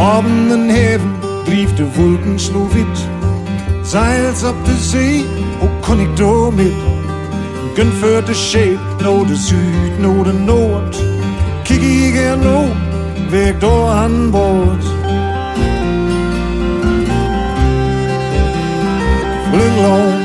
Boven den haven drieft de wolken snoeviet. Zeils op de zee, hoe kon ik door met? Gun voor de shape, no de zuid, no de noord. Kijk ik er nu, weg door aan boord. Vlug lang